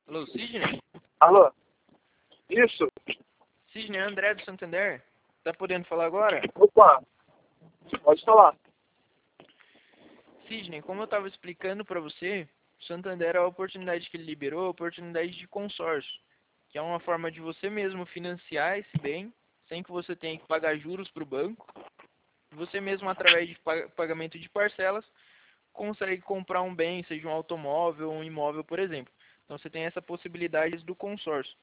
Alô, Sidney? Alô? Isso? Sidney, André do Santander. Tá podendo falar agora? Opa, pode falar. Sidney, como eu estava explicando para você, o Santander, a oportunidade que ele liberou, a oportunidade de consórcio, que é uma forma de você mesmo financiar esse bem, sem que você tenha que pagar juros para o banco. Você mesmo, através de pagamento de parcelas, consegue comprar um bem, seja um automóvel ou um imóvel, por exemplo. Então você tem essa possibilidade do consórcio.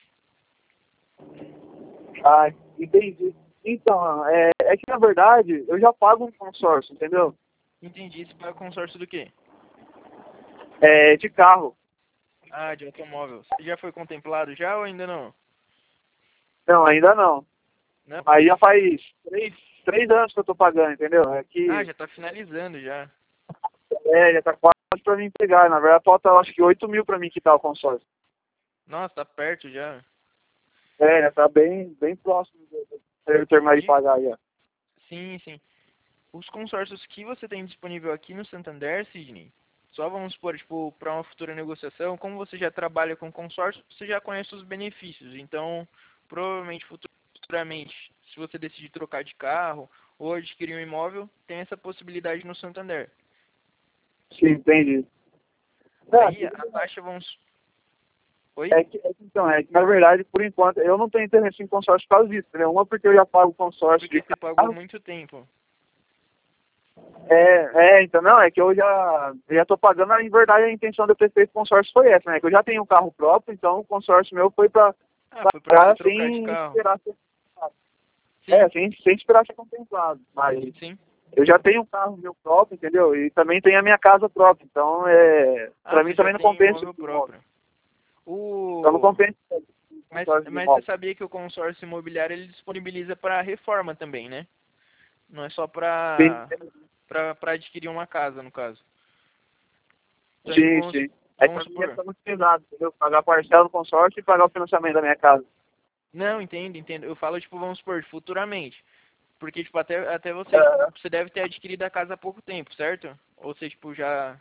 Ah, entendi. Então, é que na verdade eu já pago um consórcio, entendeu? Entendi. Você paga consórcio do quê? É, de carro. Ah, de automóvel. Você já foi contemplado já ou ainda não? Não, ainda não. Não? Aí já faz três anos que eu tô pagando, entendeu? É Ah, que já está finalizando já. já tá quase pra mim pegar. Na verdade, falta acho que 8 mil pra mim quitar o consórcio. Nossa, tá perto já. É, já tá bem próximo de eu terminar de E, pagar aí, ó. sim, sim. Os consórcios que você tem disponível aqui no Santander, Sidney, só vamos supor, tipo, para uma futura negociação, como você já trabalha com consórcio, você já conhece os benefícios. Então, provavelmente, futuramente, se você decidir trocar de carro ou adquirir um imóvel, tem essa possibilidade no Santander. Sim, entendi. Não, Aí a taxa vamos. Oi? então, na verdade, por enquanto, eu não tenho interesse em consórcio por causa disso, entendeu? Uma porque eu já pago consórcio Porque de você pagou carro. muito tempo. Então, não, é que eu já tô pagando, na verdade, a intenção de eu ter feito consórcio foi essa, né? Que eu já tenho um carro próprio, então o consórcio meu foi pra Ah, foi para você pagar trocar de sem carro. esperar ser contemplado. Sim, Sem esperar ser contemplado. Mas sim. eu já tenho um carro meu próprio, entendeu? E também tenho a minha casa própria, então, Ah, pra mim você já também não tem compensa imóvel esse imóvel. próprio. Então não O... compensa o Mas, consórcio de mas você imóvel. sabia que o consórcio imobiliário ele disponibiliza para reforma também, né? Não é só Sim, para adquirir uma casa, no caso. Então, tipo, sim, sim. É que vamos pra mim ia supor. ficar muito pesado, entendeu? Pagar a parcela do consórcio e pagar o financiamento da minha casa. Não, entendo, entendo. Eu falo, tipo, vamos supor, futuramente. Porque, tipo, até você, tipo, É, você deve ter adquirido a casa há pouco tempo, certo? Ou você, tipo, já...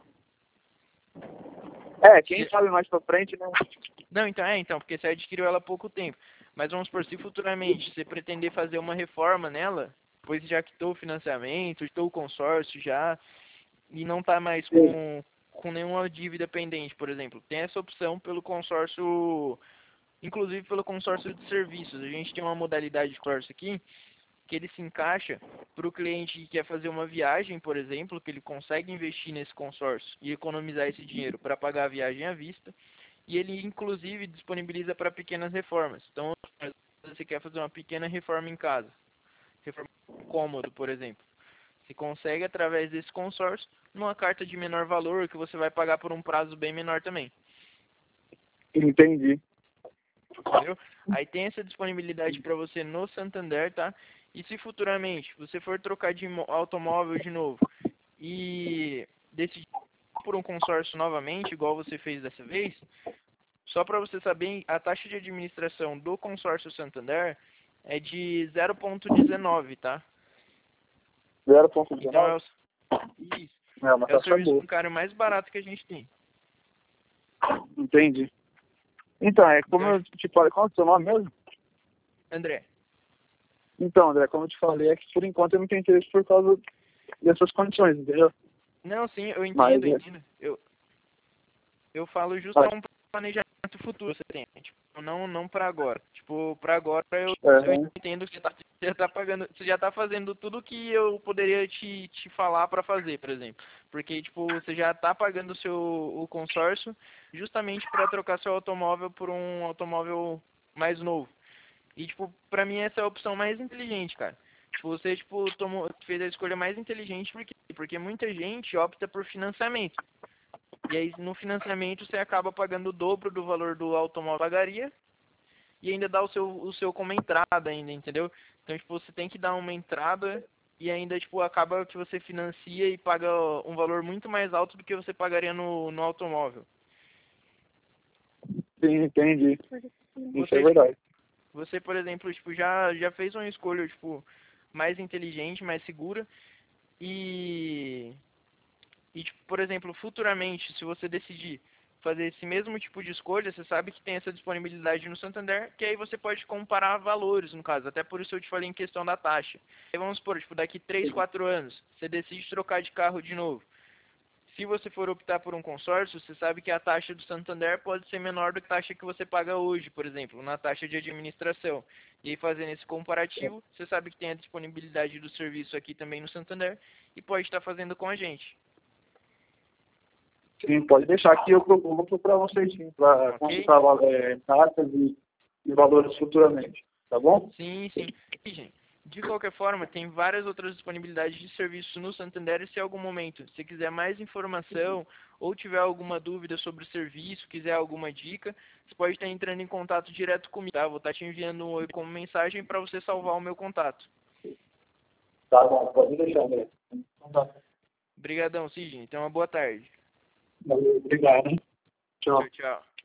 quem sabe mais pra frente, né? Não, então, porque você adquiriu ela há pouco tempo. Mas vamos supor, se futuramente você pretender fazer uma reforma nela, pois já quitou o financiamento, quitou o consórcio já, e não está mais Sim. com nenhuma dívida pendente, por exemplo. Tem essa opção pelo consórcio, inclusive pelo consórcio de serviços. A gente tem uma modalidade de consórcio aqui que ele se encaixa para o cliente que quer fazer uma viagem, por exemplo, que ele consegue investir nesse consórcio e economizar esse dinheiro para pagar a viagem à vista. E ele, inclusive, disponibiliza para pequenas reformas. Então, se você quer fazer uma pequena reforma em casa, reforma cômodo, por exemplo. Você consegue através desse consórcio numa carta de menor valor que você vai pagar por um prazo bem menor também, Entendi. entendeu? Aí tem essa disponibilidade para você no Santander, tá? E se futuramente você for trocar de automóvel de novo e decidir por um consórcio novamente, igual você fez dessa vez, só para você saber, a taxa de administração do consórcio Santander é de 0,19, tá? Então 0,19? isso, É uma é o taxa serviço boa. bancário mais barato que a gente tem. Entendi. Então, como Então, eu te falei, qual é o seu nome mesmo? André, Então, André, como eu te falei, é que por enquanto eu não tenho interesse por causa dessas condições, entendeu? não, sim, eu Mas, entendo, eu entendo. Eu falo justo mas a um planejamento futuro que você tem, tipo, não para agora. Tipo, para agora eu é, entendo que você tá pagando, você já tá fazendo tudo que eu poderia te falar para fazer, por exemplo. Porque, tipo, você já tá pagando o consórcio justamente para trocar seu automóvel por um automóvel mais novo. E, tipo, pra mim essa é a opção mais inteligente, cara. Tipo, você, tipo, fez a escolha mais inteligente porque muita gente opta por financiamento. E aí, no financiamento, você acaba pagando o dobro do valor do automóvel pagaria e ainda dá o seu como entrada ainda, entendeu? Então, tipo, você tem que dar uma entrada e ainda, tipo, acaba que você financia e paga um valor muito mais alto do que você pagaria no automóvel. sim, entendi. Isso é Você, tipo, verdade. você, por exemplo, tipo, já fez uma escolha, tipo, mais inteligente, mais segura e tipo, por exemplo, futuramente, se você decidir fazer esse mesmo tipo de escolha, você sabe que tem essa disponibilidade no Santander, que aí você pode comparar valores, no caso. Até por isso eu te falei em questão da taxa. Aí vamos supor, tipo, daqui 3, 4 anos, você decide trocar de carro de novo. Se você for optar por um consórcio, você sabe que a taxa do Santander pode ser menor do que a taxa que você paga hoje, por exemplo, na taxa de administração. E aí, fazendo esse comparativo, você sabe que tem a disponibilidade do serviço aqui também no Santander e pode estar fazendo com a gente. Sim, pode deixar que eu vou procurar vocês sim, para Ok? consultar taxas e valores futuramente. Tá bom? Sim, sim. E, gente, de qualquer forma, tem várias outras disponibilidades de serviços no Santander e se em algum momento você quiser mais informação ou tiver alguma dúvida sobre o serviço, quiser alguma dica, você pode estar entrando em contato direto comigo, tá? Vou estar te enviando um oi como mensagem para você salvar o meu contato. Tá bom, pode deixar, André. Então tá. Obrigadão, Sidney. Então, uma boa tarde. Valeu, obrigado. Hein? Tchau. Tchau, tchau.